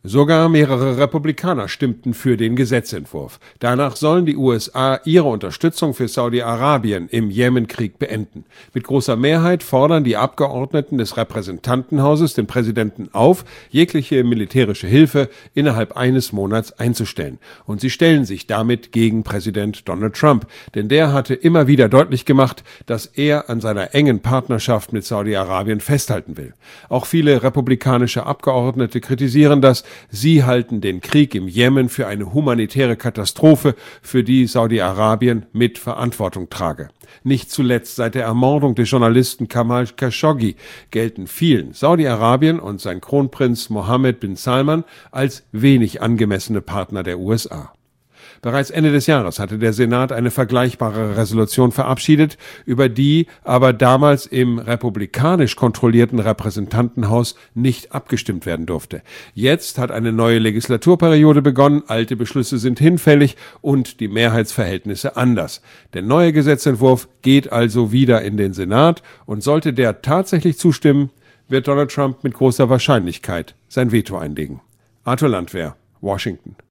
Sogar mehrere Republikaner stimmten für den Gesetzentwurf. Danach sollen die USA ihre Unterstützung für Saudi-Arabien im Jemenkrieg beenden. Mit großer Mehrheit fordern die Abgeordneten des Repräsentantenhauses den Präsidenten auf, jegliche militärische Hilfe innerhalb eines Monats einzustellen. Und sie stellen sich damit gegen Präsident Donald Trump, denn der hatte immer wieder deutlich gemacht, dass er an seiner engen Partnerschaft mit Saudi-Arabien festhalten will. Auch viele republikanische Abgeordnete kritisieren das. Sie halten den Krieg im Jemen für eine humanitäre Katastrophe, für die Saudi-Arabien mit Verantwortung trage. Nicht zuletzt seit der Ermordung des Journalisten Jamal Khashoggi gelten vielen Saudi-Arabien und sein Kronprinz Mohammed bin Salman als wenig angemessene Partner der USA. Bereits Ende des Jahres hatte der Senat eine vergleichbare Resolution verabschiedet, über die aber damals im republikanisch kontrollierten Repräsentantenhaus nicht abgestimmt werden durfte. Jetzt hat eine neue Legislaturperiode begonnen, alte Beschlüsse sind hinfällig und die Mehrheitsverhältnisse anders. Der neue Gesetzentwurf geht also wieder in den Senat und sollte der tatsächlich zustimmen, wird Donald Trump mit großer Wahrscheinlichkeit sein Veto einlegen. Arthur Landwehr, Washington.